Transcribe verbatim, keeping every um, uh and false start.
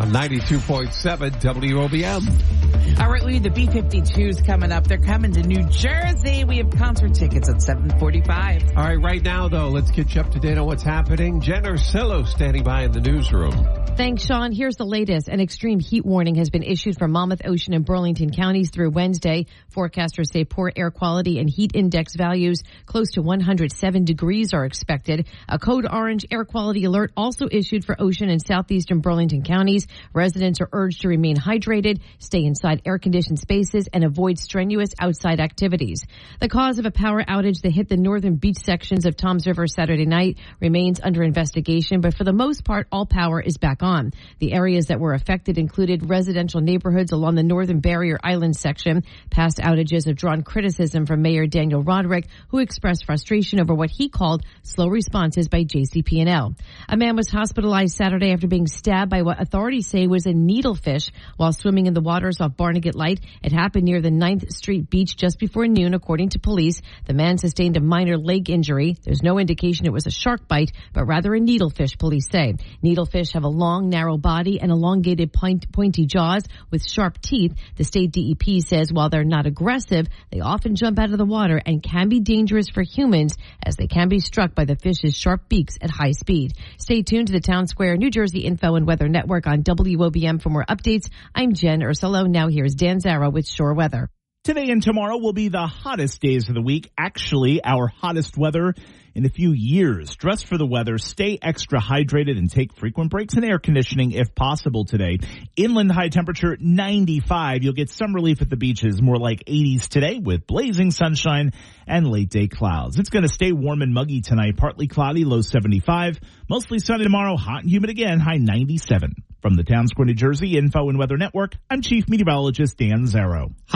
on ninety-two point seven W O B M. All right, we have the B fifty-twos coming up. They're coming to New Jersey. We have concert tickets at seven forty-five. All right, right now, though, let's get you up to date on what's happening. Jen Ursillo standing by in the newsroom. Thanks, Sean. Here's the latest. An extreme heat warning has been issued for Monmouth, Ocean, and Burlington counties through Wednesday. Forecasters say poor air quality and heat index values close to one hundred seven degrees are expected. A code orange air quality alert also issued for Ocean and southeastern Burlington counties. Residents are urged to remain hydrated, stay inside air-conditioned spaces, and avoid strenuous outside activities. The cause of a power outage that hit the northern beach sections of Toms River Saturday night remains under investigation, but for the most part, all power is back on. The areas that were affected included residential neighborhoods along the northern Barrier Island section. Past outages have drawn criticism from Mayor Daniel Roderick, who expressed frustration over what he called slow responses by J C P and L. A man was hospitalized Saturday after being stabbed by what authorities say was a needlefish while swimming in the waters off Barnegat Light. It happened near the ninth Street beach just before noon, according to police. The man sustained a minor leg injury. There's no indication it was a shark bite, but rather a needlefish, police say. Needlefish have a long, narrow body and elongated point, pointy jaws with sharp teeth. The state D E P says while they're not aggressive, they often jump out of the water and can be dangerous for humans as they can be struck by the fish's sharp beaks at high speed. Stay tuned to the Town Square New Jersey Info and Weather Network on W O B M for more updates. I'm Jen Ursillo. Now here's Dan Zara with Shore Weather. Today and tomorrow will be the hottest days of the week. Actually, our hottest weather in a few years. Dress for the weather, stay extra hydrated, and take frequent breaks in air conditioning if possible today. Inland high temperature ninety-five. You'll get some relief at the beaches, more like eighties today with blazing sunshine and late day clouds. It's going to stay warm and muggy tonight. Partly cloudy, low seventy-five. Mostly sunny tomorrow, hot and humid again, high ninety-seven. From the Town Square, New Jersey Info and Weather Network, I'm Chief Meteorologist Dan Zaro.